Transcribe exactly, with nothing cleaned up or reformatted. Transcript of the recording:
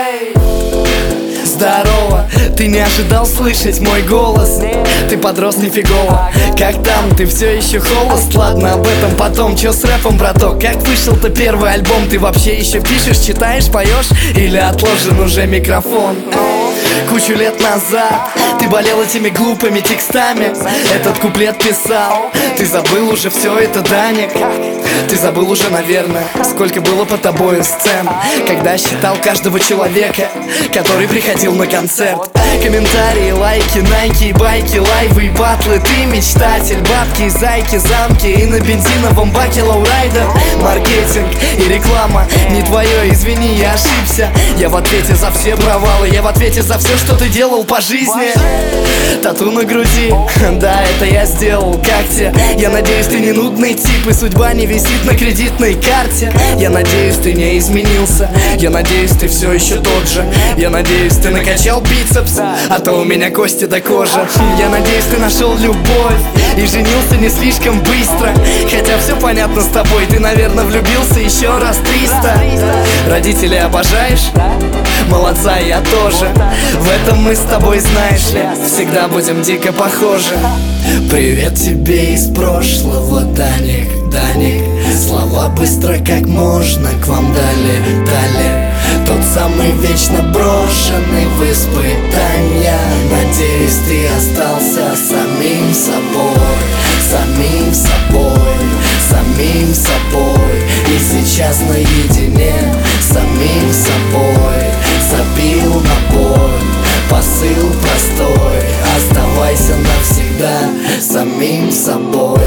Здорово, ты не ожидал слышать мой голос? Ты подрос нифигово. Как там, ты все еще холост? Ладно, об этом потом. Че с рэпом, браток? Как вышел-то первый альбом? Ты вообще еще пишешь, читаешь, поешь? Или отложен уже микрофон? Кучу лет назад ты болел этими глупыми текстами, этот куплет писал. Ты забыл уже все это, Даник? Ты забыл уже, наверное, сколько было по тобою сцен, когда считал каждого человека, который приходил на концерт. Комментарии, лайки, найки, байки, лайвы и батлы. Ты мечтатель, бабки, зайки, замки и на бензиновом баке лоурайдер. Маркетинг и реклама не твое, извини, я ошибся. Я в ответе за все провалы, я в ответе за все, что ты делал по жизни. Тату на груди, да, это я сделал. Как тебе? Я надеюсь, ты не нудный тип и судьба не висит на кредитной карте. Я надеюсь, ты не изменился. Я надеюсь, ты все еще тот же. Я надеюсь, ты накачал бицепс, а то у меня кости до кожи. Я надеюсь, ты нашел любовь и женился не слишком быстро. Хотя все понятно с тобой, ты, наверное, влюбился еще раз триста. Родителей обожаешь? Молодца, я тоже. В этом мы с тобой, знаешь ли, всегда будем дико похожи. Привет тебе из прошлого, Даник, Даник. Слова быстро как можно к вам дали, дали. Тот самый вечно брошенный в испытания. Надеюсь, ты остался самим собой, самим собой, самим собой. И сейчас наедине с самим собой забил на боль. Посыл простой: оставайся навсегда самим собой.